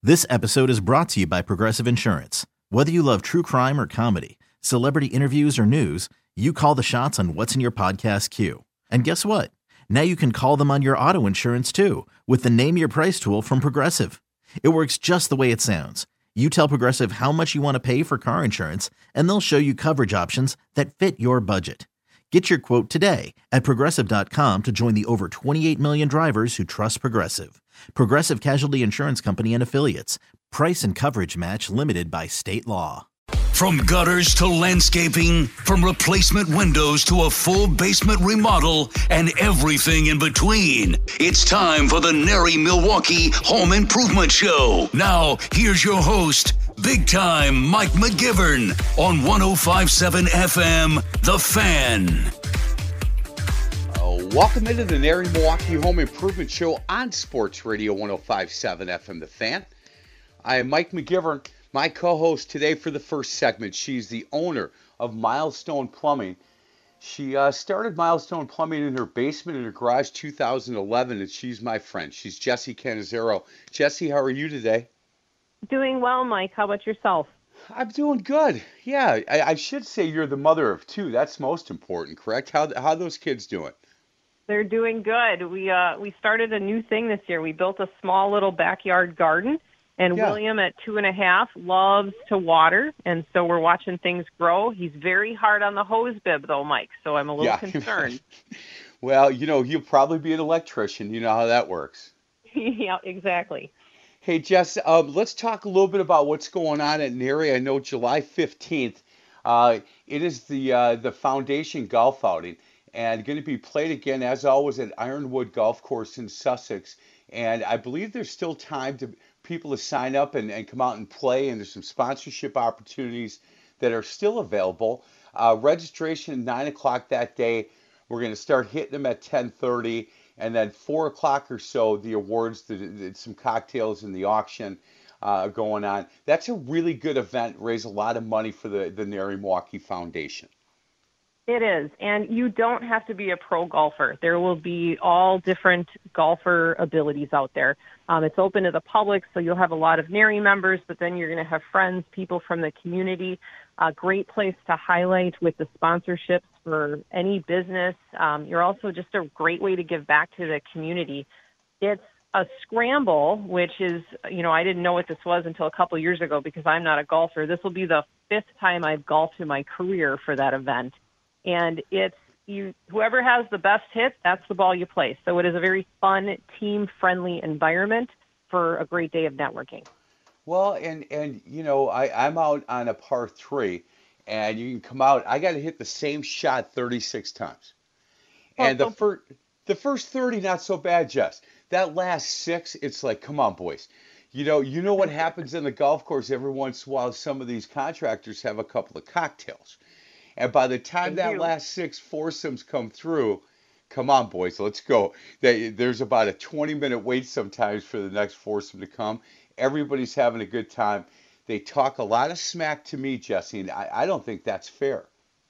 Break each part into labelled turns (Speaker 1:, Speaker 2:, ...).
Speaker 1: This episode is brought to you by Progressive Insurance. Whether you love true crime or comedy, celebrity interviews or news, you call the shots on what's in your podcast queue. And guess what? Now you can call them on your auto insurance too with the Name Your Price tool from Progressive. It works just the way it sounds. You tell Progressive how much you want to pay for car insurance, and they'll show you coverage options that fit your budget. Get your quote today at Progressive.com to join the over 28 million drivers who trust Progressive. Progressive Casualty Insurance Company and Affiliates. Price and coverage match limited by state law.
Speaker 2: From gutters to landscaping, from replacement windows to a full basement remodel, and everything in between. It's time for the Nary Milwaukee Home Improvement Show. Now, here's your host, Big Time Mike McGivern on 105.7 FM, The Fan.
Speaker 3: Welcome into the Nary Milwaukee Home Improvement Show on Sports Radio 105.7 FM, The Fan. I am Mike McGivern. My co-host today for the first segment, she's the owner of Milestone Plumbing. She started Milestone Plumbing in her basement in her garage 2011, and she's my friend. She's Jessie Canizero. Jessie, how are you today?
Speaker 4: Doing well, Mike. How about yourself?
Speaker 3: I'm doing good. Yeah, I should say you're the mother of two. That's most important, correct? How those kids doing?
Speaker 4: They're doing good. We started a new thing this year. We built a small little backyard garden. And William, at 2.5, loves to water, and so we're watching things grow. He's very hard on the hose bib, though, Mike, so I'm a little concerned.
Speaker 3: Well, he'll probably be an electrician. You know how that works.
Speaker 4: Yeah, exactly.
Speaker 3: Hey, Jess, let's talk a little bit about what's going on at Nary. I know July 15th, it is the Foundation Golf Outing, and going to be played again, as always, at Ironwood Golf Course in Sussex. And I believe there's still time to people to sign up and come out and play, and there's some sponsorship opportunities that are still available. Registration 9 o'clock that day. We're going to start hitting them at 10:30, and then 4 o'clock or so, the awards, some cocktails and the auction going on. That's a really good event. Raise a lot of money for the Nary Milwaukee Foundation.
Speaker 4: It is, and you don't have to be a pro golfer. There will be all different golfer abilities out there. It's open to the public, so you'll have a lot of Nary members, but then you're going to have friends, people from the community. A great place to highlight with the sponsorships for any business. You're also just a great way to give back to the community. It's a scramble, which is, I didn't know what this was until a couple years ago because I'm not a golfer. This will be the 5th time I've golfed in my career for that event. And it's whoever has the best hit, that's the ball you play. So it is a very fun, team-friendly environment for a great day of networking.
Speaker 3: Well, and I'm out on a par 3, and you can come out. I got to hit the same shot 36 times. And the first 30, not so bad, Jess. That last 6, it's like, come on, boys. You know what happens in the golf course every once in a while? Some of these contractors have a couple of cocktails. And by the time that last 6 foursomes come through, come on, boys, let's go. There's about a 20-minute wait sometimes for the next foursome to come. Everybody's having a good time. They talk a lot of smack to me, Jessie, and I don't think that's fair.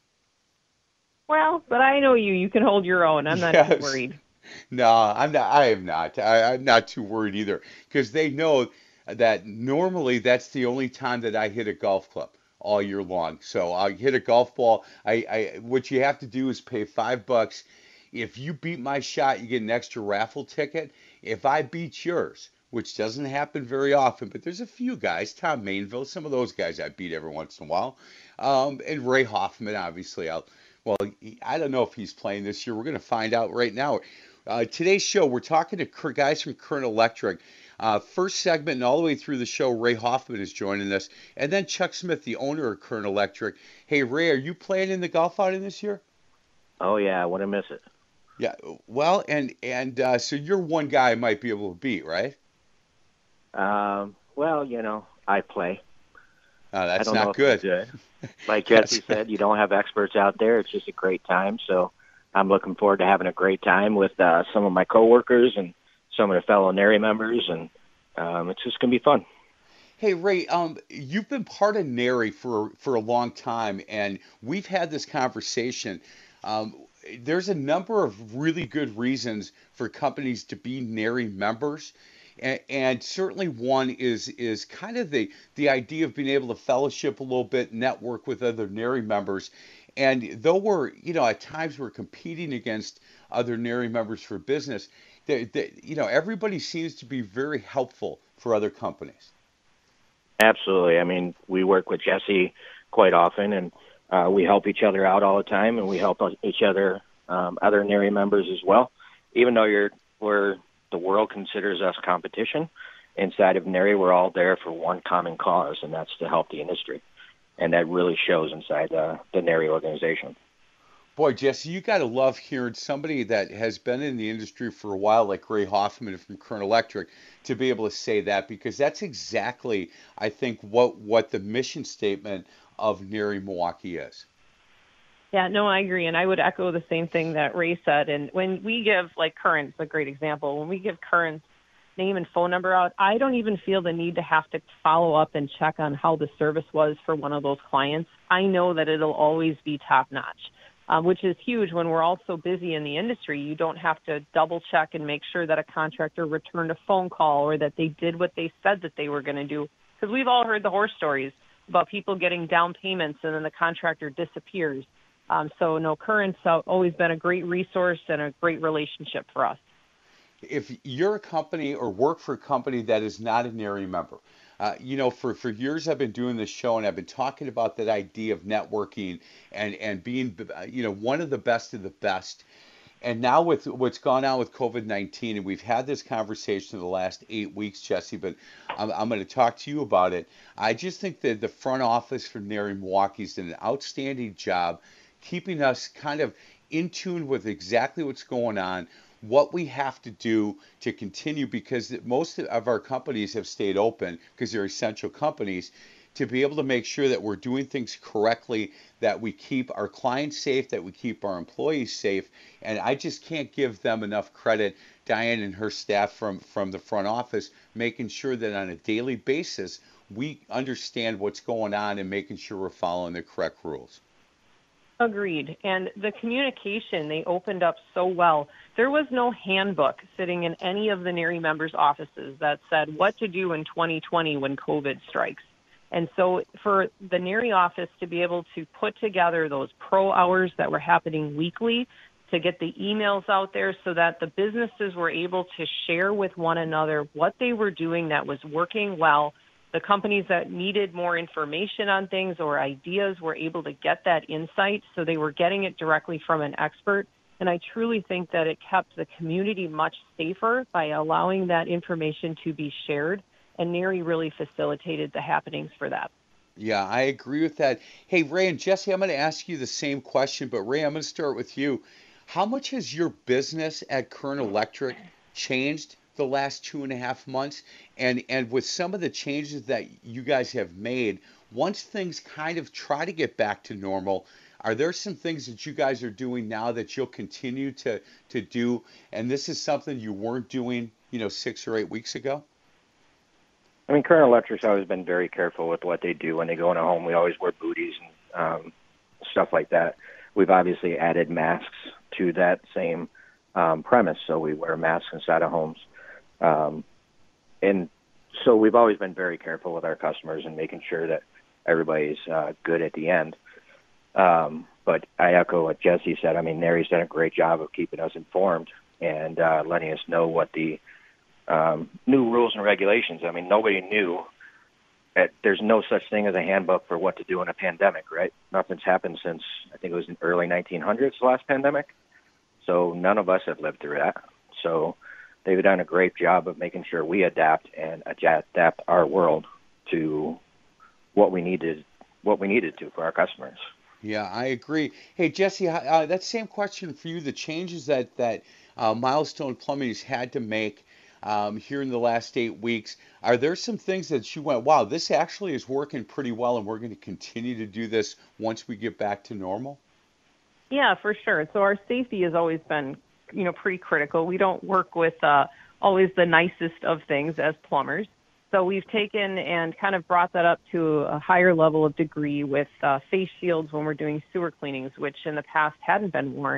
Speaker 4: Well, but I know you. You can hold your own. I'm not too worried.
Speaker 3: No, I'm not. I am not. I'm not too worried either because they know that normally that's the only time that I hit a golf club all year long. So I hit a golf ball. What you have to do is pay $5. If you beat my shot, you get an extra raffle ticket. If I beat yours, which doesn't happen very often, but there's a few guys, Tom Mainville, some of those guys I beat every once in a while, and Ray Hoffman, obviously. I don't know if he's playing this year. We're going to find out right now. Today's show, we're talking to guys from Current Electric. First segment and all the way through the show, Ray Hoffman is joining us. And then Chuck Smith, the owner of Current Electric. Hey, Ray, are you playing in the golf outing this year?
Speaker 5: Oh, yeah, I wouldn't miss it.
Speaker 3: Yeah, well, and so you're one guy I might be able to beat, right?
Speaker 5: Well, I play.
Speaker 3: That's not good.
Speaker 5: Like Jessie said, you don't have experts out there. It's just a great time. So I'm looking forward to having a great time with some of my coworkers and some of the fellow Nary members, and it's just going to be fun.
Speaker 3: Hey, Ray, you've been part of Nary for a long time, and we've had this conversation. There's a number of really good reasons for companies to be Nary members. and certainly one is kind of the idea of being able to fellowship a little bit, network with other NARI members. And though we're, at times we're competing against other NARI members for business, everybody seems to be very helpful for other companies.
Speaker 5: Absolutely. I mean, we work with Jesse quite often, and we help each other out all the time, and we help each other, other NARI members as well. Even though the world considers us competition, inside of NARI, we're all there for one common cause, and that's to help the industry. And that really shows inside the NARI organization.
Speaker 3: Boy, Jesse, you got to love hearing somebody that has been in the industry for a while, like Ray Hoffman from Kern Electric, to be able to say that, because that's exactly, I think, what the mission statement of NARI Milwaukee is.
Speaker 4: Yeah, no, I agree. And I would echo the same thing that Ray said. And when we give, like Current's a great example, when we give Current's name and phone number out, I don't even feel the need to have to follow up and check on how the service was for one of those clients. I know that it'll always be top notch, which is huge when we're all so busy in the industry. You don't have to double check and make sure that a contractor returned a phone call or that they did what they said that they were going to do. Because we've all heard the horror stories about people getting down payments and then the contractor disappears. So no, Current's always been a great resource and a great relationship for us.
Speaker 3: If you're a company or work for a company that is not a NARI member, for years I've been doing this show and I've been talking about that idea of networking and being, one of the best of the best. And now with what's gone on with COVID-19, and we've had this conversation in the last 8 weeks, Jesse, but I'm going to talk to you about it. I just think that the front office for NARI Milwaukee's done an outstanding job keeping us kind of in tune with exactly what's going on, what we have to do to continue, because most of our companies have stayed open because they're essential companies, to be able to make sure that we're doing things correctly, that we keep our clients safe, that we keep our employees safe. And I just can't give them enough credit, Diane and her staff from the front office, making sure that on a daily basis we understand what's going on and making sure we're following the correct rules.
Speaker 4: Agreed. And the communication, they opened up so well. There was no handbook sitting in any of the NARI members' offices that said what to do in 2020 when COVID strikes. And so for the NARI office to be able to put together those pro hours that were happening weekly, to get the emails out there so that the businesses were able to share with one another what they were doing that was working well. The companies that needed more information on things or ideas were able to get that insight, so they were getting it directly from an expert. And I truly think that it kept the community much safer by allowing that information to be shared, and NARI really facilitated the happenings for that.
Speaker 3: Yeah, I agree with that. Hey, Ray and Jesse, I'm going to ask you the same question, but Ray, I'm going to start with you. How much has your business at Kern Electric changed the last 2.5 months? And with some of the changes that you guys have made, once things kind of try to get back to normal, are there some things that you guys are doing now that you'll continue to do? And this is something you weren't doing, 6 or 8 weeks ago?
Speaker 5: I mean, Kern Electric's always been very careful with what they do when they go in a home. We always wear booties and stuff like that. We've obviously added masks to that same premise, so we wear masks inside of homes. And so we've always been very careful with our customers and making sure that everybody's good at the end. But I echo what Jesse said. I mean, NARI's done a great job of keeping us informed and letting us know what the new rules and regulations. I mean, nobody knew that there's no such thing as a handbook for what to do in a pandemic, right? Nothing's happened since, I think it was in early 1900s, the last pandemic. So none of us have lived through that. So they've done a great job of making sure we adapt our world to what we needed to for our customers.
Speaker 3: Yeah, I agree. Hey, Jesse, that same question for you. The changes that Milestone Plumbing has had to make here in the last 8 weeks, are there some things that you went, wow, this actually is working pretty well, and we're going to continue to do this once we get back to normal?
Speaker 4: Yeah, for sure. So our safety has always been, pretty critical. We don't work with always the nicest of things as plumbers. So we've taken and kind of brought that up to a higher level of degree with face shields when we're doing sewer cleanings, which in the past hadn't been worn.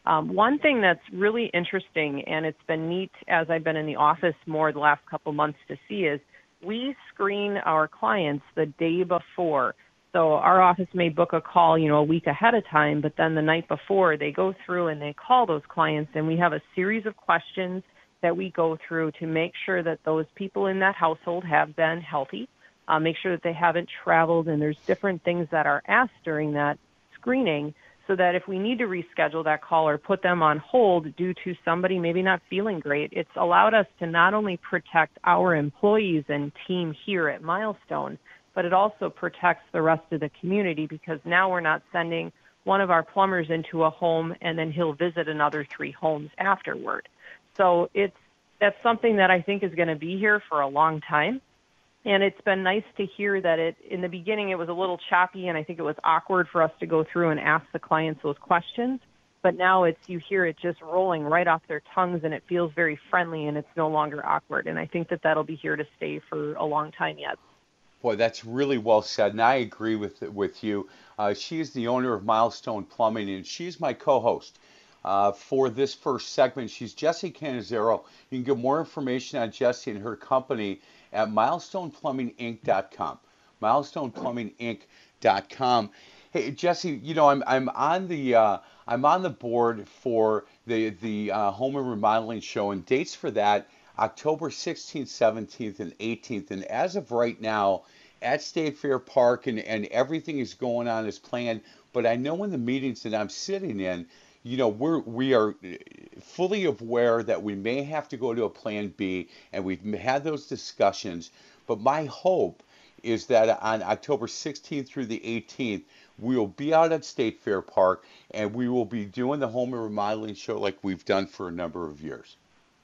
Speaker 4: One thing that's really interesting, and it's been neat as I've been in the office more the last couple months to see, is we screen our clients the day before. So our office may book a call, a week ahead of time, but then the night before they go through and they call those clients, and we have a series of questions that we go through to make sure that those people in that household have been healthy, make sure that they haven't traveled, and there's different things that are asked during that screening so that if we need to reschedule that call or put them on hold due to somebody maybe not feeling great, it's allowed us to not only protect our employees and team here at Milestone, but it also protects the rest of the community because now we're not sending one of our plumbers into a home and then he'll visit another 3 homes afterward. So that's something that I think is going to be here for a long time. And it's been nice to hear that in the beginning it was a little choppy and I think it was awkward for us to go through and ask the clients those questions. But now you hear it just rolling right off their tongues and it feels very friendly and it's no longer awkward. And I think that that'll be here to stay for a long time yet.
Speaker 3: Boy, that's really well said, and I agree with you. She is the owner of Milestone Plumbing, and she's my co-host for this first segment. She's Jessie Cannizzaro. You can get more information on Jessie and her company at milestoneplumbinginc.com. milestoneplumbinginc.com. Hey, Jessie, I'm on the board for the home and remodeling show, and dates for that October 16th, 17th, and 18th. And as of right now, at State Fair Park, and everything is going on as planned. But I know in the meetings that I'm sitting in, we are fully aware that we may have to go to a plan B, and we've had those discussions. But my hope is that on October 16th through the 18th, we will be out at State Fair Park, and we will be doing the home and remodeling show like we've done for a number of years.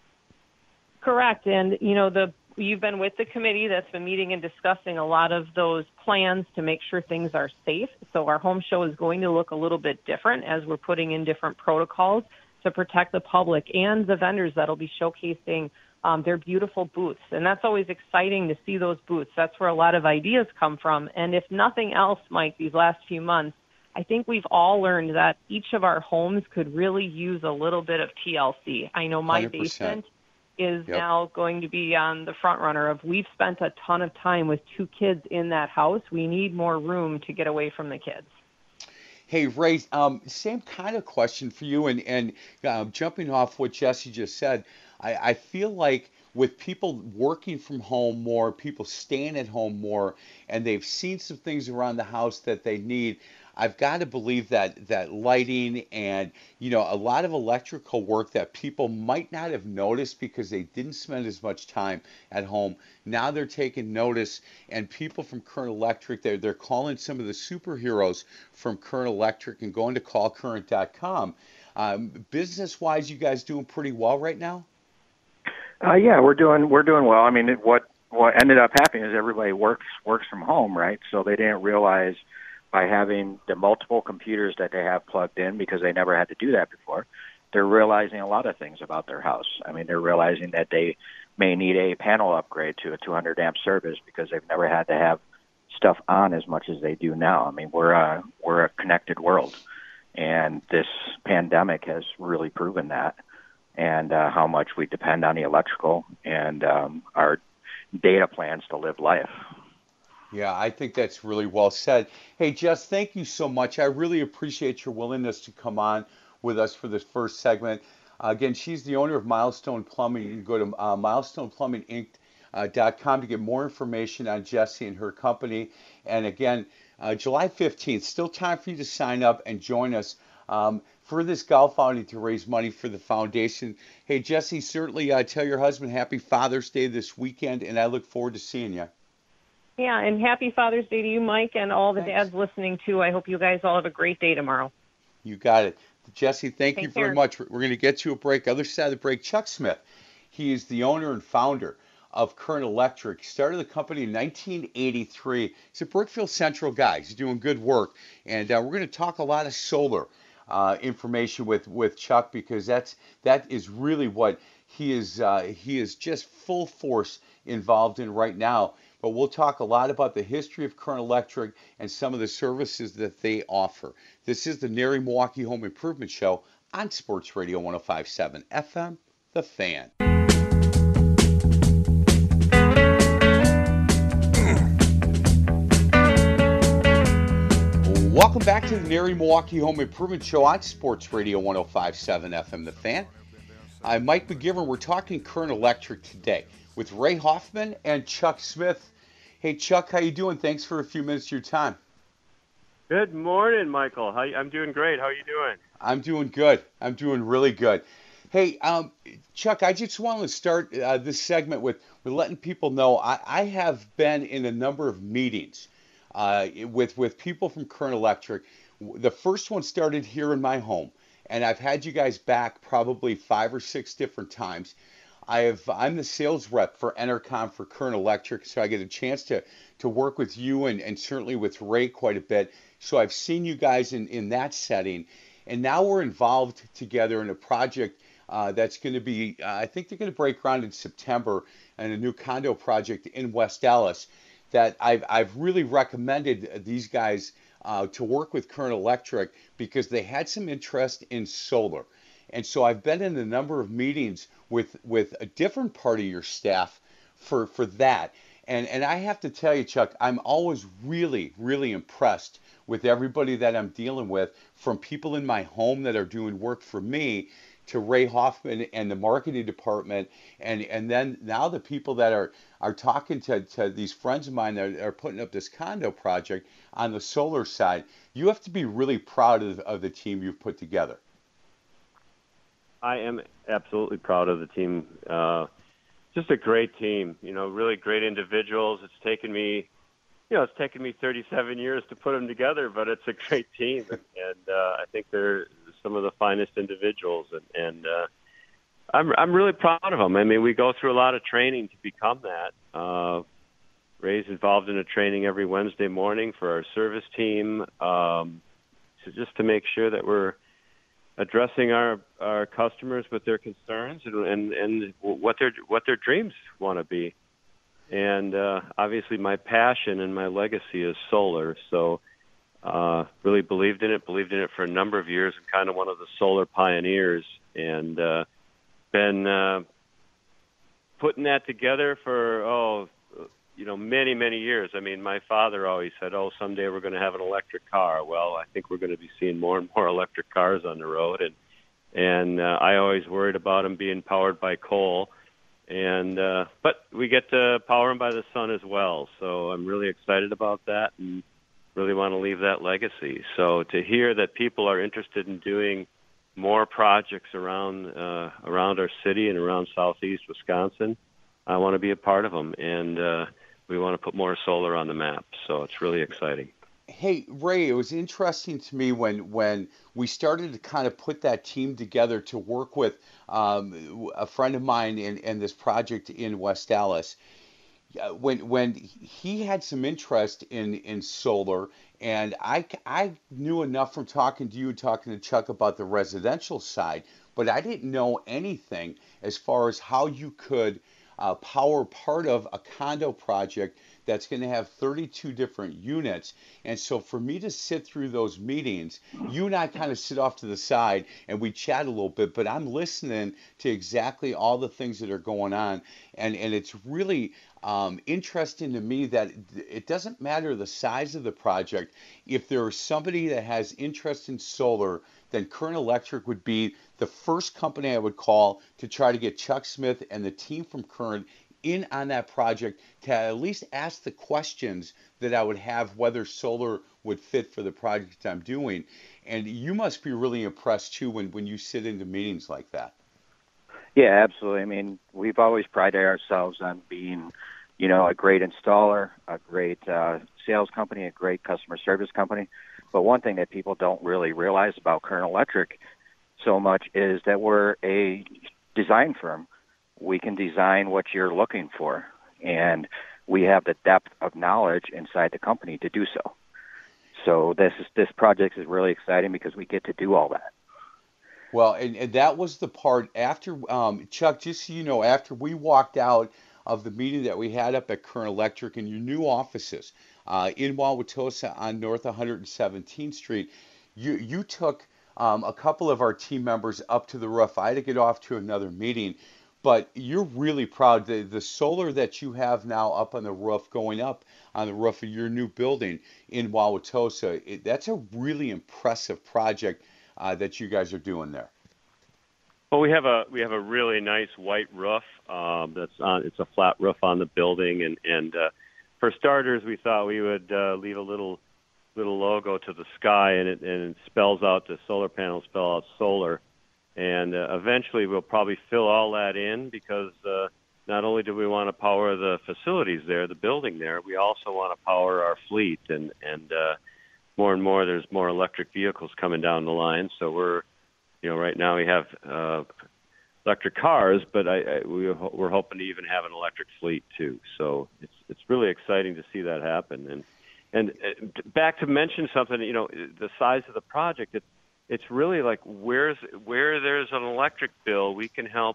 Speaker 4: Correct. And, you've been with the committee that's been meeting and discussing a lot of those plans to make sure things are safe. So our home show is going to look a little bit different as we're putting in different protocols to protect the public and the vendors that'll be showcasing their beautiful booths. And that's always exciting to see those booths. That's where a lot of ideas come from. And if nothing else, Mike, these last few months, I think we've all learned that each of our homes could really use a little bit of TLC. I know my
Speaker 3: 100%.
Speaker 4: basement is now going to be on the front runner of we've spent a ton of time with 2 kids in that house. We need more room to get away from the kids.
Speaker 3: Hey, Ray, same kind of question for you. And jumping off what Jessie just said, I feel like with people working from home more, people staying at home more, and they've seen some things around the house that they need, I've got to believe that lighting and, a lot of electrical work that people might not have noticed because they didn't spend as much time at home. Now they're taking notice, and people from Current Electric, they're calling some of the superheroes from Current Electric and going to callcurrent.com. Business-wise, you guys doing pretty well right now?
Speaker 5: Yeah, we're doing well. I mean, what ended up happening is everybody works from home, right? So they didn't realize by having the multiple computers that they have plugged in, because they never had to do that before, they're realizing a lot of things about their house. I mean, they're realizing that they may need a panel upgrade to a 200 amp service because they've never had to have stuff on as much as they do now. I mean, we're a connected world, and this pandemic has really proven that, and how much we depend on the electrical and our data plans to live life.
Speaker 3: Yeah, I think that's really well said. Hey, Jess, thank you so much. I really appreciate your willingness to come on with us for this first segment. Again, she's the owner of Milestone Plumbing. You can go to milestoneplumbinginc.com to get more information on Jessie and her company. And again, July 15th, still time for you to sign up and join us for this golf outing to raise money for the foundation. Hey, Jessie, certainly tell your husband Happy Father's Day this weekend, and I look forward to seeing you.
Speaker 4: Yeah, and happy Father's Day to you, Mike, and all the dads listening, too. I hope you guys all have a great day tomorrow.
Speaker 3: You got it. Jessie, thank you
Speaker 4: Take
Speaker 3: very
Speaker 4: care.
Speaker 3: much. We're going to get to a break. Other side of the break, Chuck Smith. He is the owner and founder of Current Electric. Started the company in 1983. He's a Brookfield Central guy. He's doing good work. And we're going to talk a lot of solar information with Chuck, because that is really what he is just full force involved in right now. But we'll talk a lot about the history of Current Electric and some of the services that they offer. This is the NARI Milwaukee Home Improvement Show on Sports Radio 105.7 FM, The Fan. Welcome back to the Nary Milwaukee Home Improvement Show on Sports Radio 105.7 FM, The Fan. I'm Mike McGivern. We're talking Current Electric today with Ray Hoffman and Chuck Smith. Hey, Chuck, how you doing? Thanks for a few minutes of your time.
Speaker 6: Good morning, Michael. I'm doing great. How are you doing?
Speaker 3: I'm doing good. I'm doing really good. Hey, Chuck, I just wanted to start this segment with letting people know I have been in a number of meetings with people from Current Electric. The first one started here in my home, and I've had you guys back probably 5 or 6 different times. I'm the sales rep for Entercom for Current Electric, so I get a chance to work with you and certainly with Ray quite a bit. So I've seen you guys in that setting, and now we're involved together in a project that's going to be, I think they're going to break ground in September, and a new condo project in West Dallas that I've really recommended these guys to work with Current Electric because they had some interest in solar. And so I've been in a number of meetings with a different part of your staff for that. And I have to tell you, Chuck, I'm always really, really impressed with everybody that I'm dealing with, from people in my home that are doing work for me to Ray Hoffman and the marketing department, and then now the people that are talking to these friends of mine that are putting up this condo project on the solar side. You have to be really proud of the team you've put together.
Speaker 6: I am absolutely proud of the team. Just a great team, really great individuals. It's taken me 37 years to put them together, but it's a great team, and I think they're some of the finest individuals, and I'm really proud of them. I mean, we go through a lot of training to become that. Ray's involved in a training every Wednesday morning for our service team, just to make sure that we're addressing our customers with their concerns and what their dreams want to be. And obviously my passion and my legacy is solar, so really believed in it for a number of years, and kind of one of the solar pioneers, and been putting that together for many, many years. I mean, my father always said, someday we're going to have an electric car. Well, I think we're going to be seeing more and more electric cars on the road, and I always worried about them being powered by coal. And but we get to power them by the sun as well. So I'm really excited about that and really want to leave that legacy. So to hear that people are interested in doing more projects around our city and around southeast Wisconsin, I want to be a part of them. And we want to put more solar on the map. So it's really exciting.
Speaker 3: Hey, Ray, it was interesting to me when we started to kind of put that team together to work with a friend of mine in this project in West Dallas. When he had some interest in solar, and I knew enough from talking to you and talking to Chuck about the residential side, but I didn't know anything as far as how you could power part of a condo project that's going to have 32 different units. And so for me to sit through those meetings, you and I kind of sit off to the side and we chat a little bit, but I'm listening to exactly all the things that are going on. And it's really interesting to me that it doesn't matter the size of the project. If there is somebody that has interest in solar, then Current Electric would be the first company I would call to try to get Chuck Smith and the team from Current in on that project to at least ask the questions that I would have whether solar would fit for the project I'm doing. And you must be really impressed too when you sit into meetings like that.
Speaker 5: Yeah, absolutely. I mean, we've always prided ourselves on being, a great installer, a great sales company, a great customer service company. But one thing that people don't really realize about Current Electric so much is that we're a design firm. We can design what you're looking for, and we have the depth of knowledge inside the company to do so. So this project is really exciting because we get to do all that.
Speaker 3: Well, and that was the part after, Chuck, just so you know, after we walked out of the meeting that we had up at Current Electric in your new offices in Wauwatosa on North 117th Street, you took a couple of our team members up to the roof. I had to get off to another meeting, but you're really proud. The solar that you have now up on the roof, going up on the roof of your new building in Wauwatosa, that's a really impressive project that you guys are doing there.
Speaker 6: Well, we have a really nice white roof. It's a flat roof on the building, and for starters, we thought we would leave a little logo to the sky, and it spells out, the solar panels spell out solar, and eventually we'll probably fill all that in, because not only do we want to power the facilities there, the building there, we also want to power our fleet, and more and more there's more electric vehicles coming down the line. So we're, right now we have electric cars, but we're hoping to even have an electric fleet too. So it's really exciting to see that happen. And back to mention something, the size of the project, it's really like where there's an electric bill, we can help,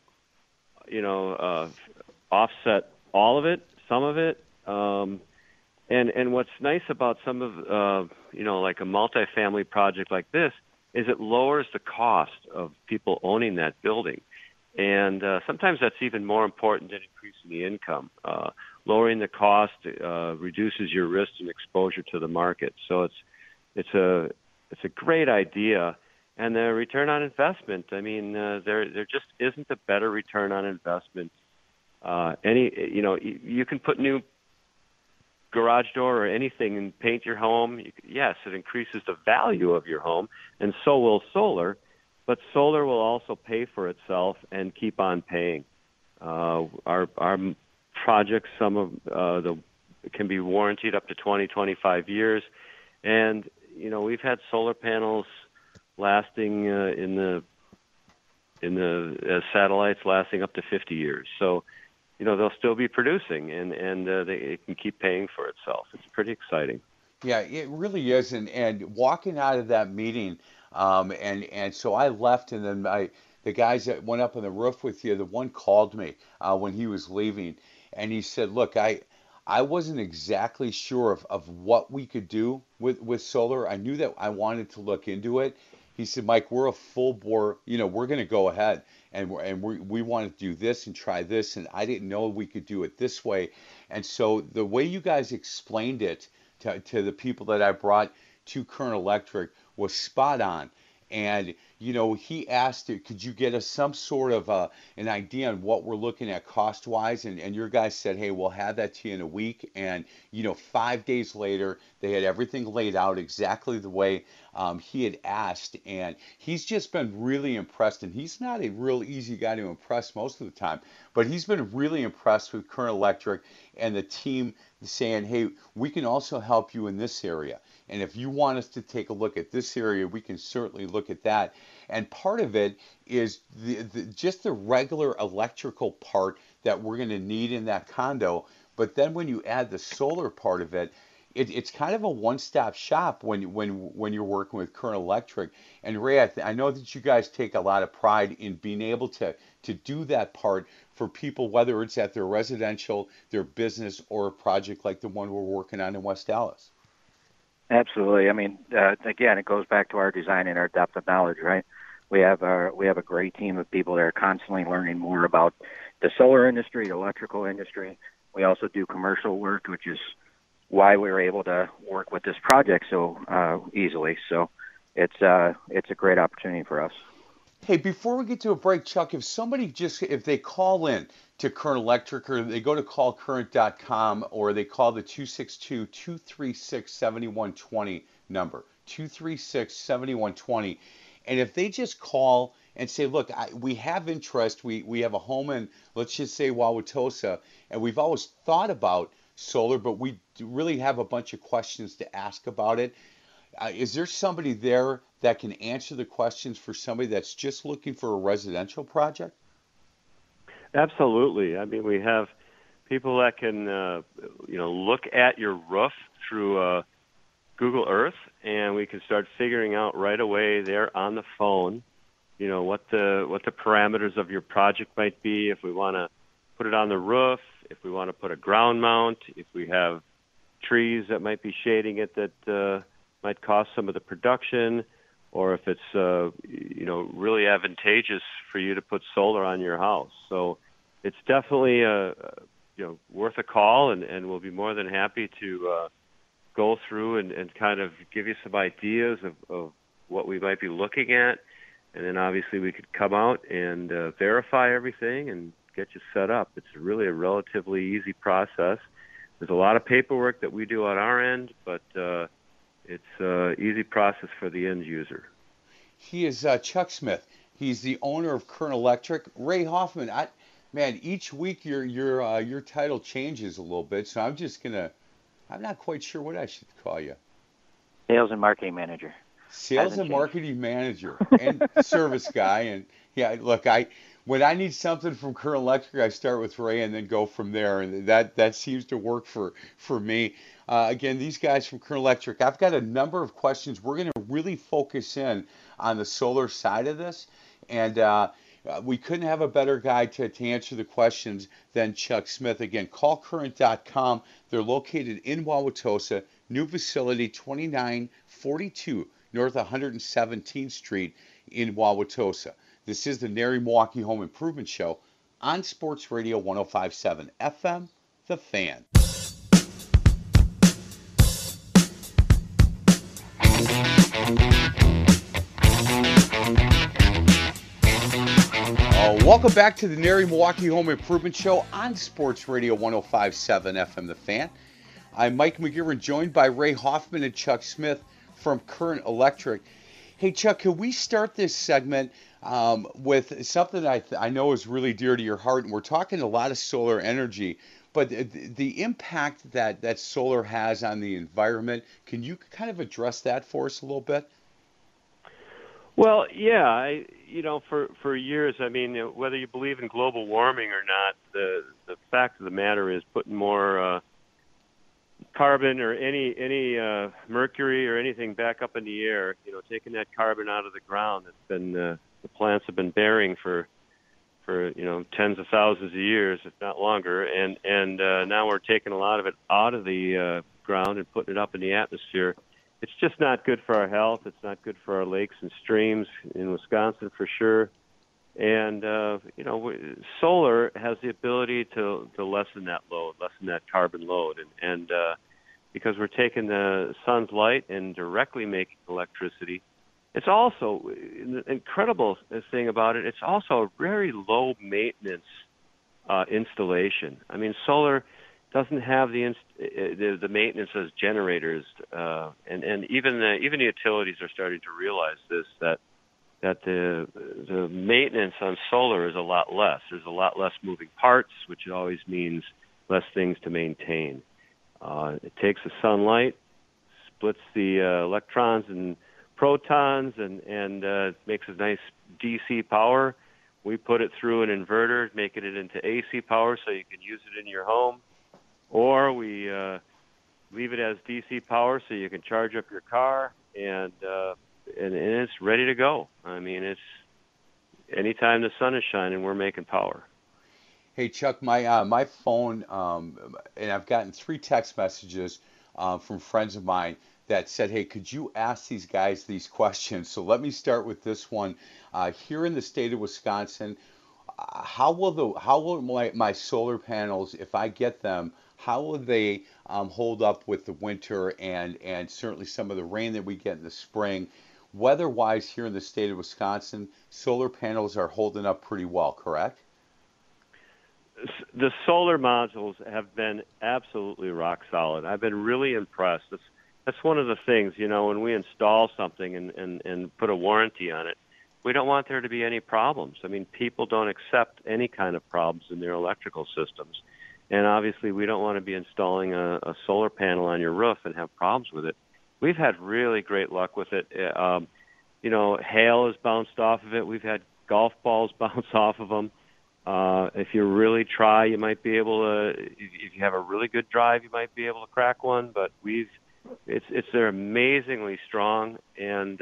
Speaker 6: offset all of it, some of it. And what's nice about some of, like a multifamily project like this is it lowers the cost of people owning that building. And sometimes that's even more important than increasing the income. Lowering the cost reduces your risk and exposure to the market. So it's a great idea. And the return on investment, I mean, there just isn't a better return on investment. You can put new garage door or anything and paint your home. Yes, it increases the value of your home, and so will solar. But solar will also pay for itself and keep on paying. Our projects, some of can be warranted up to 20, 25 years, and we've had solar panels lasting in the satellites lasting up to 50 years. So, they'll still be producing, and it can keep paying for itself. It's pretty exciting.
Speaker 3: Yeah, it really is. And walking out of that meeting, and so I left, and then the guys that went up on the roof with you, the one called me when he was leaving, and he said, "Look, I wasn't exactly sure of what we could do with solar. I knew that I wanted to look into it." He said, "Mike, we're a full bore, we're going to go ahead and we want to do this and try this. And I didn't know we could do it this way." And so the way you guys explained it to the people that I brought to Current Electric was spot on. And, he asked, could you get us some sort of an idea on what we're looking at cost-wise? And your guys said, "Hey, we'll have that to you in a week." And, 5 days later, they had everything laid out exactly the way he had asked. And he's just been really impressed. And he's not a real easy guy to impress most of the time, but he's been really impressed with Current Electric and the team saying, "Hey, we can also help you in this area. And if you want us to take a look at this area, we can certainly look at that." And part of it is just the regular electrical part that we're going to need in that condo. But then when you add the solar part of it, it's kind of a one-stop shop when you're working with Current Electric. And Ray, I know that you guys take a lot of pride in being able to do that part for people, whether it's at their residential, their business, or a project like the one we're working on in West Dallas.
Speaker 5: Absolutely. I mean, again, it goes back to our design and our depth of knowledge, right? We have a great team of people that are constantly learning more about the solar industry, the electrical industry. We also do commercial work, which is why we were able to work with this project so easily. So it's a great opportunity for us.
Speaker 3: Hey, before we get to a break, Chuck, if they call in to Current Electric, or they go to callcurrent.com, or they call the 262-236-7120 number, 236-7120, and if they just call and say, "Look, we have interest, we have a home in, let's just say, Wauwatosa, and we've always thought about solar, but we really have a bunch of questions to ask about it," is there somebody there that can answer the questions for somebody that's just looking for a residential project?
Speaker 6: Absolutely. I mean, we have people that can, look at your roof through Google Earth, and we can start figuring out right away there on the phone, what the parameters of your project might be. If we want to put it on the roof, if we want to put a ground mount, if we have trees that might be shading it that might cost some of the production, or if it's really advantageous for you to put solar on your house. So it's definitely worth a call, and we'll be more than happy to go through and kind of give you some ideas of what we might be looking at, and then obviously we could come out and verify everything and get you set up. It's really a relatively easy process. There's a lot of paperwork that we do on our end, but it's an easy process for the end user.
Speaker 3: He is Chuck Smith. He's the owner of Current Electric. Ray Hoffman, each week your title changes a little bit, so I'm not quite sure what I should call you.
Speaker 5: Sales and marketing manager.
Speaker 3: Sales and marketing manager and service guy. And yeah, look, when I need something from Current Electric, I start with Ray and then go from there. And that seems to work for me. Again, these guys from Current Electric, I've got a number of questions. We're going to really focus in on the solar side of this. And we couldn't have a better guy to answer the questions than Chuck Smith. Again, callcurrent.com. They're located in Wauwatosa, new facility 2942 North 117th Street in Wauwatosa. This is the Nary Milwaukee Home Improvement Show on Sports Radio 105.7 FM, The Fan. Welcome back to the Nary Milwaukee Home Improvement Show on Sports Radio 105.7 FM, The Fan. I'm Mike McGivern, joined by Ray Hoffman and Chuck Smith from Current Electric. Hey, Chuck, can we start this segment with something I know is really dear to your heart? And we're talking a lot of solar energy, but the impact that solar has on the environment, can you kind of address that for us a little bit?
Speaker 6: Well, yeah, for years, I mean, whether you believe in global warming or not, the fact of the matter is putting more carbon or any mercury or anything back up in the air, taking that carbon out of the ground that's been the plants have been bearing for tens of thousands of years, if not longer, and now we're taking a lot of it out of the ground and putting it up in the atmosphere. It's just not good for our health. It's not good for our lakes and streams in Wisconsin for sure. And solar has the ability to lessen that load, lessen that carbon load, and because we're taking the sun's light and directly making electricity. It's also an incredible thing about it. It's also a very low maintenance installation. I mean, solar doesn't have the maintenance as generators, and even the utilities are starting to realize this, that the maintenance on solar is a lot less. There's a lot less moving parts, which always means less things to maintain. It takes the sunlight, splits the electrons and protons, and makes a nice DC power. We put it through an inverter, making it into AC power so you can use it in your home. Or we leave it as DC power so you can charge up your car, and it's ready to go. I mean, it's anytime the sun is shining, we're making power.
Speaker 3: Hey, Chuck, my phone, and I've gotten 3 text messages from friends of mine that said, hey, could you ask these guys these questions? So let me start with this one. Here in the state of Wisconsin, how will my solar panels, if I get them, how will they hold up with the winter and certainly some of the rain that we get in the spring? Weather-wise here in the state of Wisconsin, solar panels are holding up pretty well, correct?
Speaker 6: The solar modules have been absolutely rock solid. I've been really impressed. That's one of the things, when we install something and put a warranty on it, we don't want there to be any problems. I mean, people don't accept any kind of problems in their electrical systems. And obviously, we don't want to be installing a solar panel on your roof and have problems with it. We've had really great luck with it. Hail has bounced off of it. We've had golf balls bounce off of them. If you really try, you might be able to. If you have a really good drive, you might be able to crack one. But they're amazingly strong, and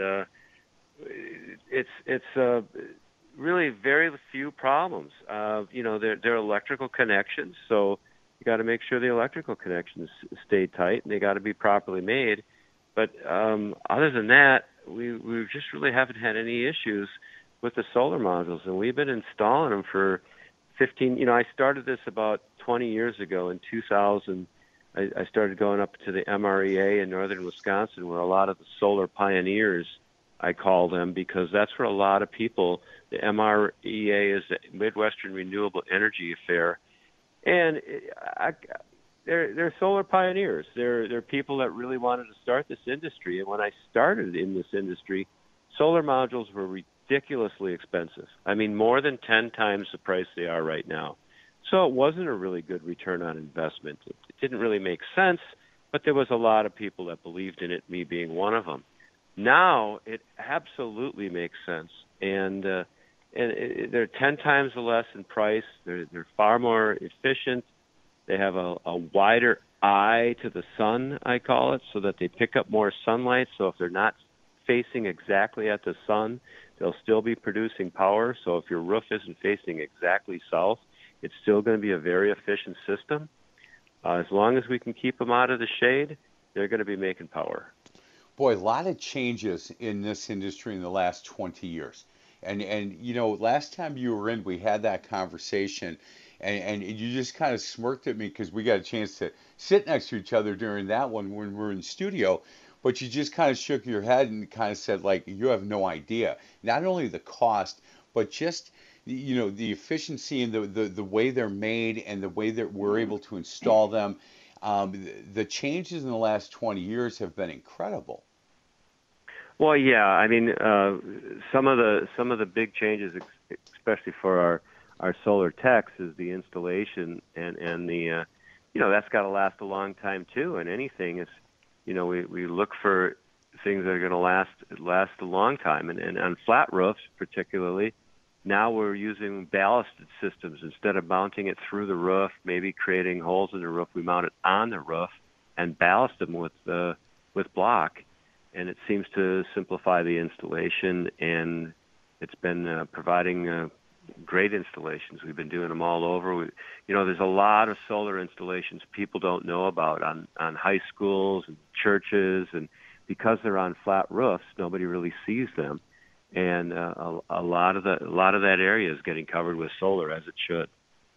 Speaker 6: it's really very few problems. They're electrical connections, so you got to make sure the electrical connections stay tight, and they got to be properly made. But other than that, we just really haven't had any issues with the solar modules, and we've been installing them for 15. I started this about 20 years ago in 2000. I started going up to the MREA in northern Wisconsin, where a lot of the solar pioneers, I call them, because that's where a lot of people, the MREA is the Midwestern Renewable Energy Affair, and they're solar pioneers. They're people that really wanted to start this industry. And when I started in this industry, solar modules were ridiculously expensive. I mean, more than 10 times the price they are right now. So it wasn't a really good return on investment. It didn't really make sense, but there was a lot of people that believed in it, me being one of them. Now it absolutely makes sense, and they're 10 times less in price. They're far more efficient. They have a wider eye to the sun, I call it, so that they pick up more sunlight. So if they're not facing exactly at the sun, they'll still be producing power. So if your roof isn't facing exactly south, it's still going to be a very efficient system. As long as we can keep them out of the shade, they're going to be making power.
Speaker 3: Boy, a lot of changes in this industry in the last 20 years. And last time you were in, we had that conversation, and you just kind of smirked at me because we got a chance to sit next to each other during that one when we were in studio. But you just kind of shook your head and kind of said, like, you have no idea. Not only the cost, but just the efficiency and the way they're made and the way that we're able to install them. The changes in the last 20 years have been incredible.
Speaker 6: Well, yeah. I mean, some of the big changes, especially for our solar techs, is the installation and the that's got to last a long time too. And anything is, we look for things that are going to last a long time. And on flat roofs, particularly, now we're using ballasted systems instead of mounting it through the roof. Maybe creating holes in the roof, we mount it on the roof and ballast them with block. And it seems to simplify the installation, and it's been providing great installations. We've been doing them all over. There's a lot of solar installations people don't know about on high schools and churches, and because they're on flat roofs, nobody really sees them. And a lot of that area is getting covered with solar, as it should.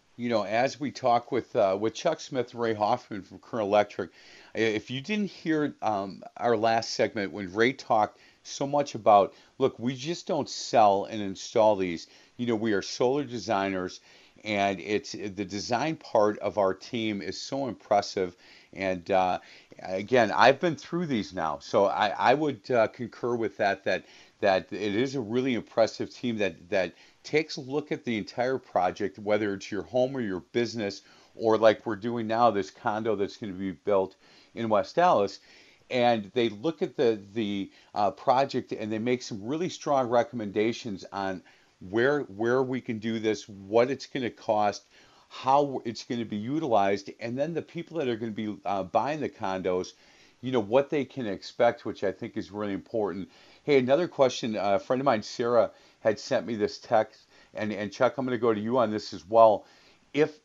Speaker 3: As we talk with Chuck Smith and Ray Hoffman from Current Electric, if you didn't hear our last segment when Ray talked so much about, look, we just don't sell and install these. We are solar designers, and it's the design part of our team is so impressive. And again, I've been through these now, so I would concur with that it is a really impressive team that takes a look at the entire project, whether it's your home or your business, or like we're doing now, this condo that's going to be built in West Dallas. And they look at the project, and they make some really strong recommendations on where we can do this, what it's going to cost, how it's going to be utilized, and then the people that are going to be buying the condos, what they can expect, which I think is really important. Hey, another question. A friend of mine, Sarah, had sent me this text, and Chuck, I'm going to go to you on this as well. If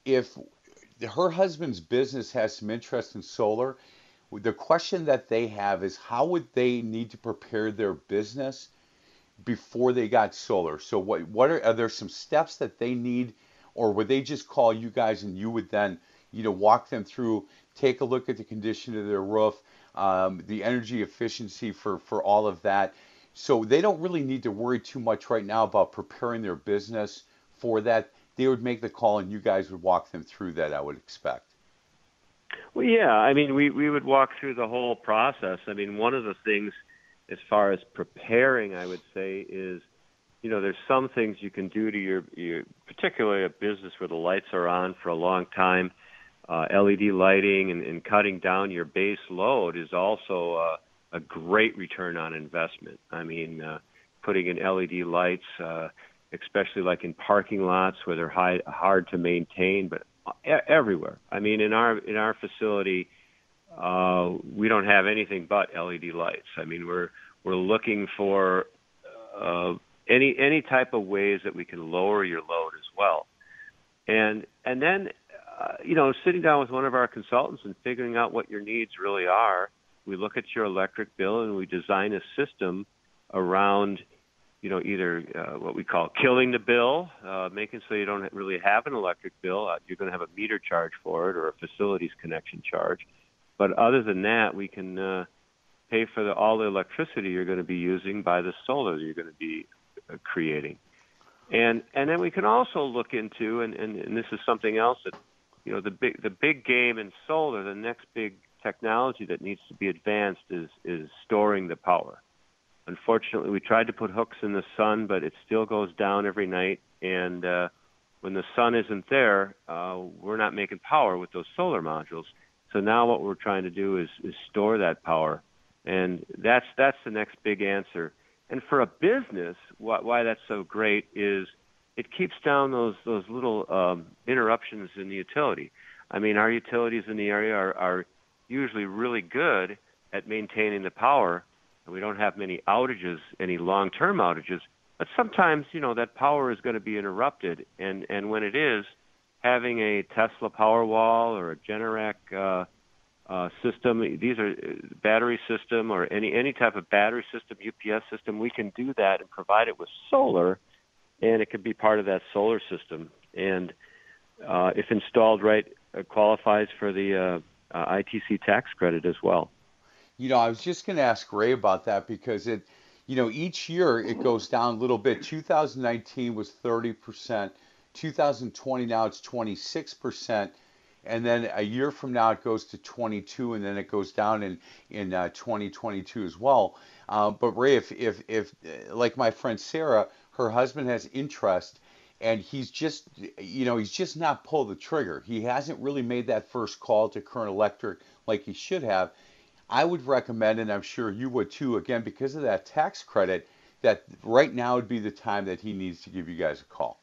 Speaker 3: her husband's business has some interest in solar, the question that they have is, how would they need to prepare their business before they got solar? So what are there some steps that they need, or would they just call you guys and you would then walk them through, take a look at the condition of their roof, the energy efficiency for all of that? So they don't really need to worry too much right now about preparing their business for that. They would make the call and you guys would walk them through that, I would expect.
Speaker 6: Well, yeah. I mean, we would walk through the whole process. I mean, one of the things as far as preparing, I would say, is, there's some things you can do to your particularly a business where the lights are on for a long time. LED lighting and cutting down your base load is also a great return on investment. I mean, putting in LED lights, especially like in parking lots where they're hard to maintain, but everywhere. I mean, in our facility, we don't have anything but LED lights. I mean, we're looking for any type of ways that we can lower your load as well, and then sitting down with one of our consultants and figuring out what your needs really are. We look at your electric bill and we design a system around, either what we call killing the bill, making so you don't really have an electric bill. You're going to have a meter charge for it or a facilities connection charge. But other than that, we can pay for all the electricity you're going to be using by the solar that you're going to be creating. And then we can also look into, and this is something else that, the big game in solar, the next big technology that needs to be advanced is storing the power. Unfortunately, we tried to put hooks in the sun, but it still goes down every night. And when the sun isn't there, we're not making power with those solar modules. So now what we're trying to do is store that power. And that's the next big answer. And for a business, why that's so great is it keeps down those little interruptions in the utility. I mean, our utilities in the area are usually really good at maintaining the power, and we don't have many outages, any long-term outages. But sometimes, that power is going to be interrupted, and when it is, having a Tesla Powerwall or a Generac system, these are battery system or any type of battery system, UPS system, we can do that and provide it with solar, and it could be part of that solar system. And if installed right, it qualifies for the ITC tax credit as well.
Speaker 3: I was just going to ask Ray about that because each year it goes down a little bit. 2019 was 30%. 2020 now it's 26%. And then a year from now it goes to 22, and then it goes down in 2022 as well. But Ray, if like my friend Sarah, her husband has interest, and he's just not pulled the trigger. He hasn't really made that first call to Current Electric like he should have. I would recommend, and I'm sure you would too, again because of that tax credit, that right now would be the time that he needs to give you guys a call.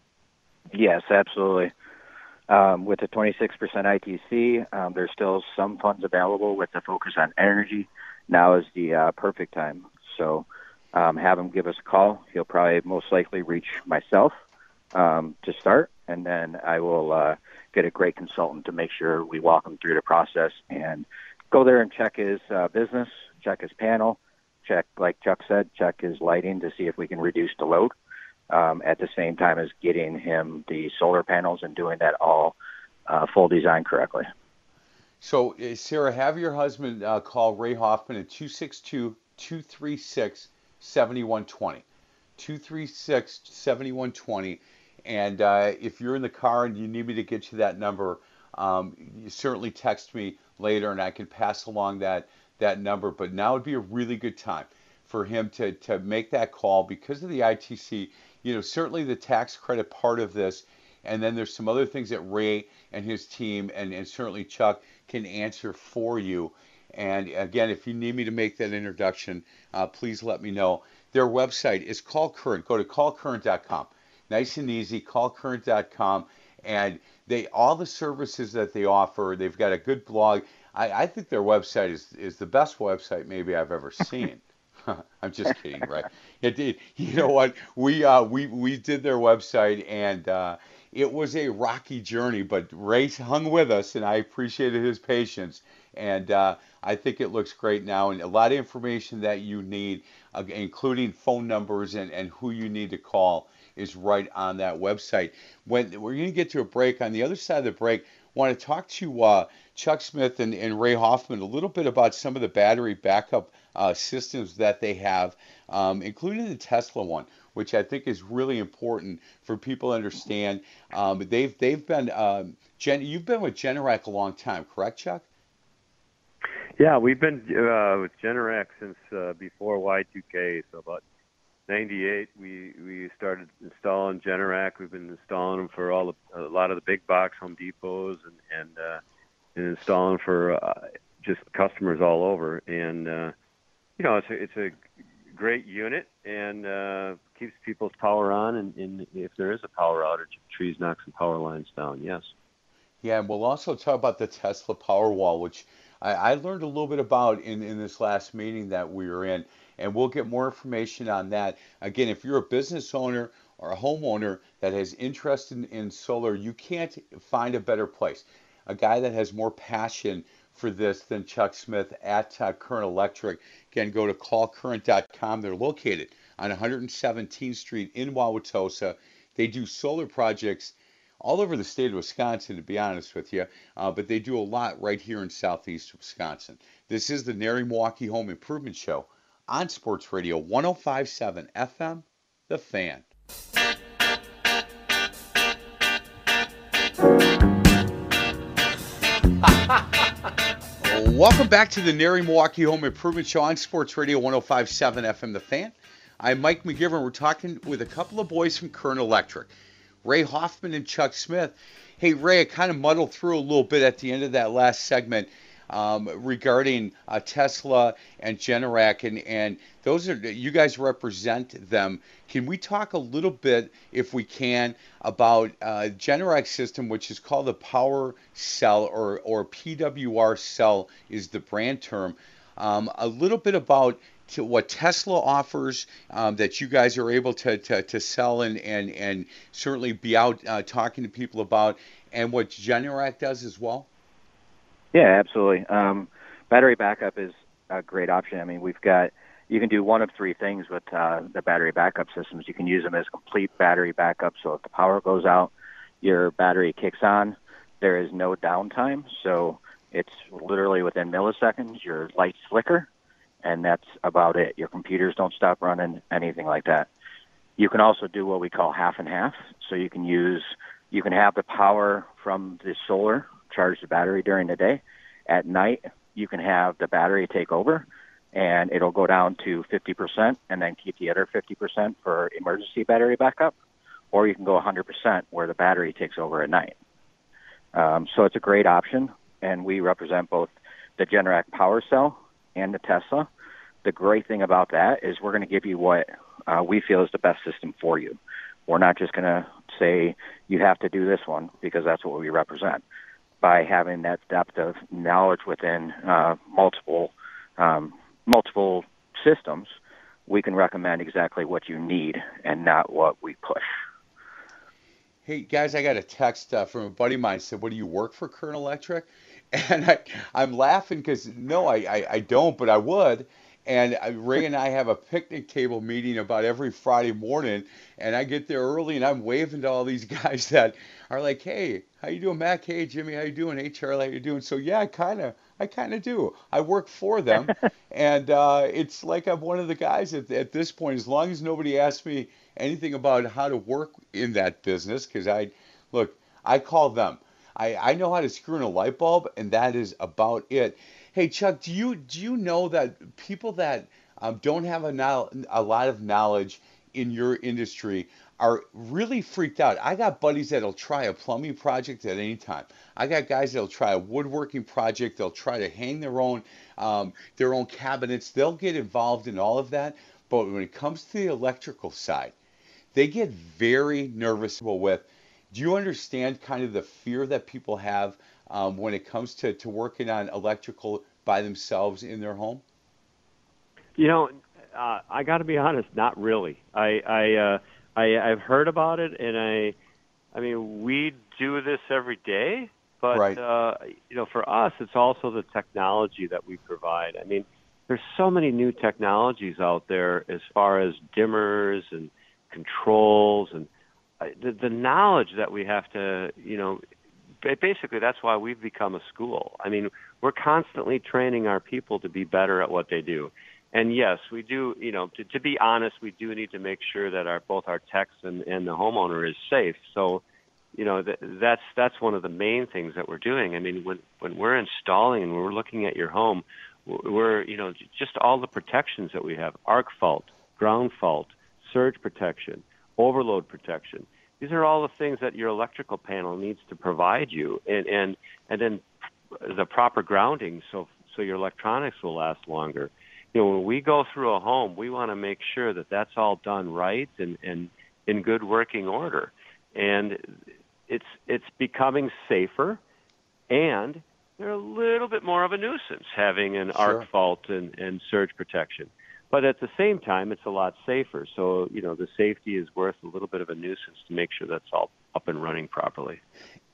Speaker 5: Yes, absolutely. With the 26% ITC, there's still some funds available with the focus on energy. Now is the perfect time. So have him give us a call. He'll probably most likely reach myself to start, and then I will get a great consultant to make sure we walk him through the process and go there and check his business, check his panel, check, like Chuck said, check his lighting to see if we can reduce the load. At the same time as getting him the solar panels and doing that all full design correctly.
Speaker 3: So, Sarah, have your husband call Ray Hoffman at 262-236-7120. 236-7120. And if you're in the car and you need me to get you that number, you certainly text me later and I can pass along that number. But now would be a really good time for him to make that call because of the ITC. Certainly the tax credit part of this, and then there's some other things that Ray and his team and certainly Chuck can answer for you. And again, if you need me to make that introduction, please let me know. Their website is Call Current. Go to callcurrent.com. Nice and easy, callcurrent.com. And all the services that they offer, they've got a good blog. I think their website is the best website maybe I've ever seen. I'm just kidding, right? You know what? We did their website, and it was a rocky journey, but Ray hung with us, and I appreciated his patience. And I think it looks great now, and a lot of information that you need, including phone numbers and who you need to call, is right on that website. When we're going to get to a break, on the other side of the break, I want to talk to Chuck Smith and Ray Hoffman a little bit about some of the battery backup systems that they have, including the Tesla one, which I think is really important for people to understand. They've been you've been with Generac a long time, correct, Chuck?
Speaker 6: Yeah, we've been with Generac since before Y2K, so about 98 we started installing Generac. We've been installing them for a lot of the big box Home Depots and installing for just customers all over. And it's a great unit and keeps people's power on. And if there is a power outage, if trees knock some power lines down, yes.
Speaker 3: Yeah, and we'll also talk about the Tesla Powerwall, which I learned a little bit about in this last meeting that we were in, and we'll get more information on that. Again, if you're a business owner or a homeowner that has interest in solar, you can't find a better place. A guy that has more passion for this than Chuck Smith at Current Electric. Again, go to callcurrent.com. solar.com. They're located on 117th Street in Wauwatosa. They do solar projects all over the state of Wisconsin, to be honest with you, but they do a lot right here in southeast Wisconsin. This is the Nary Milwaukee Home Improvement Show on Sports Radio 105.7 FM, The Fan. Welcome back to the Nary Milwaukee Home Improvement Show on Sports Radio 105.7 FM, The Fan. I'm Mike McGivern. We're talking with a couple of boys from Kern Electric, Ray Hoffman and Chuck Smith. Hey, Ray, I kind of muddled through a little bit at the end of that last segment regarding Tesla and Generac, and those are, you guys represent them. Can we talk a little bit, if we can, about Generac system, which is called the Power Cell, or PWR Cell is the brand term. A little bit about what Tesla offers that you guys are able to sell and certainly be out talking to people about, and what Generac does as well?
Speaker 5: Yeah, absolutely. Battery backup is a great option. I mean, you can do one of three things with the battery backup systems. You can use them as complete battery backup, so if the power goes out, your battery kicks on. There is no downtime, so it's literally within milliseconds. Your lights flicker, and that's about it. Your computers don't stop running, anything like that. You can also do what we call half and half, so you can have the power from the solar charge the battery during the day. At night, you can have the battery take over, and it'll go down to 50% and then keep the other 50% for emergency battery backup, or you can go 100% where the battery takes over at night. So it's a great option, and we represent both the Generac Power Cell and the Tesla. The great thing about that is we're going to give you what we feel is the best system for you. We're not just going to say you have to do this one because that's what we represent. By having that depth of knowledge within multiple systems, we can recommend exactly what you need and not what we push.
Speaker 3: Hey, guys, I got a text from a buddy of mine said, "What, do you work for Kern Electric?" And I'm laughing because, no, I don't, but I would. And Ray and I have a picnic table meeting about every Friday morning, and I get there early, and I'm waving to all these guys that are like, "Hey, how you doing, Mac? Hey, Jimmy, how you doing? Hey, Charlie, how you doing?" So yeah, I kind of do. I work for them, and it's like I'm one of the guys at this point. As long as nobody asks me anything about how to work in that business, because I call them. I know how to screw in a light bulb, and that is about it. Hey, Chuck, do you know that people that don't have a lot of knowledge in your industry are really freaked out? I got buddies that'll try a plumbing project at any time. I got guys that'll try a woodworking project. They'll try to hang their own cabinets. They'll get involved in all of that. But when it comes to the electrical side, they get very nervous with. Do you understand kind of the fear that people have when it comes to working on electrical by themselves in their home?
Speaker 6: I got to be honest, not really. I've heard about it, and I mean, we do this every day, but
Speaker 3: right.
Speaker 6: For us, it's also the technology that we provide. I mean, there's so many new technologies out there as far as dimmers and controls, and the knowledge that we have to, basically that's why we've become a school. I mean, we're constantly training our people to be better at what they do. And yes, we do, to be honest, we do need to make sure that both our techs and the homeowner is safe. So, that's one of the main things that we're doing. I mean, when we're installing and we're looking at your home, we're, just all the protections that we have: arc fault, ground fault, surge protection, overload protection. These are all the things that your electrical panel needs to provide you, and then the proper grounding so your electronics will last longer. When we go through a home, we want to make sure that that's all done right and in good working order. And it's becoming safer, and they're a little bit more of a nuisance having an arc fault and surge protection. But at the same time, it's a lot safer. So, the safety is worth a little bit of a nuisance to make sure that's all up and running properly.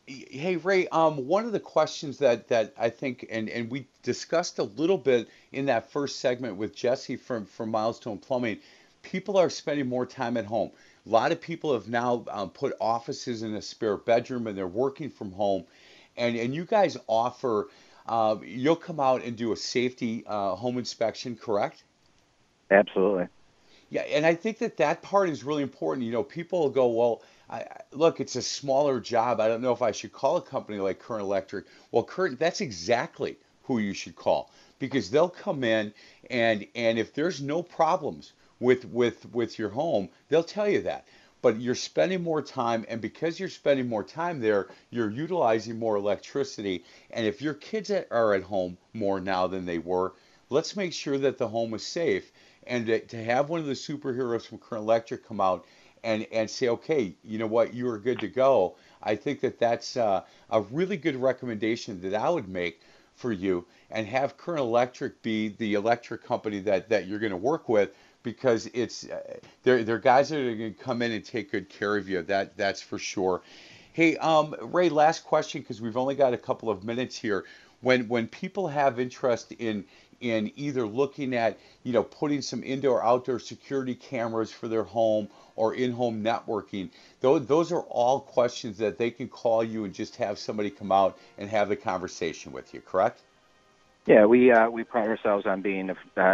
Speaker 3: Hey Ray, one of the questions that I think, and we discussed a little bit in that first segment with Jesse from Milestone Plumbing, people are spending more time at home. A lot of people have now put offices in a spare bedroom and they're working from home, and you guys offer, you'll come out and do a safety home inspection, correct?
Speaker 5: Absolutely.
Speaker 3: Yeah, and I think that part is really important. People will go, well, look, it's a smaller job. I don't know if I should call a company like Current Electric. Well, Current, that's exactly who you should call because they'll come in and if there's no problems with your home, they'll tell you that. But you're spending more time, and because you're spending more time there, you're utilizing more electricity. And if your kids are at home more now than they were, let's make sure that the home is safe. And to have one of the superheroes from Current Electric come out and say, okay, you know what, you are good to go. I think that's a really good recommendation that I would make for you, and have Current Electric be the electric company that you're going to work with because it's they're guys that are going to come in and take good care of you. That's for sure. Hey, Ray, last question because we've only got a couple of minutes here. When people have interest in either looking at, putting some indoor outdoor security cameras for their home or in-home networking, those are all questions that they can call you and just have somebody come out and have the conversation with you, correct?
Speaker 5: Yeah, we pride ourselves on being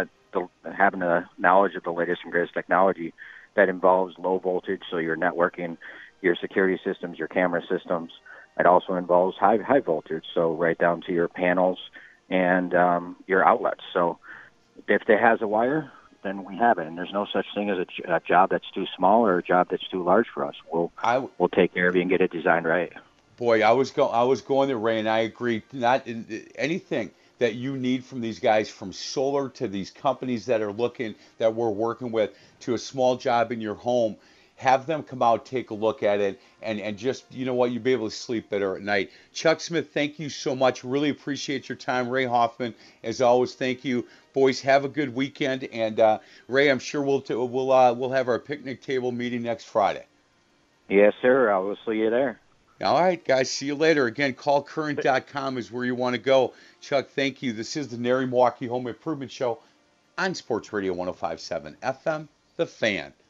Speaker 5: having a knowledge of the latest and greatest technology that involves low voltage, so your networking, your security systems, your camera systems. It also involves high voltage, so right down to your panels and your outlets. So if it has a wire, then we have it, and there's no such thing as a job that's too small or a job that's too large for us. We'll take care of you and get it designed right.
Speaker 3: Boy, I was going there, Ray, and I agree. Not anything that you need from these guys, from solar to these companies that are looking that we're working with, to a small job in your home. Have them come out, take a look at it, and just you'll be able to sleep better at night. Chuck Smith, thank you so much. Really appreciate your time. Ray Hoffman, as always, thank you. Boys, have a good weekend, and Ray, I'm sure we'll have our picnic table meeting next Friday.
Speaker 5: Yes, sir. I will see you there.
Speaker 3: All right, guys. See you later. Again, callcurrent.com is where you want to go. Chuck, thank you. This is the Nary Milwaukee Home Improvement Show on Sports Radio 105.7 FM, The Fan.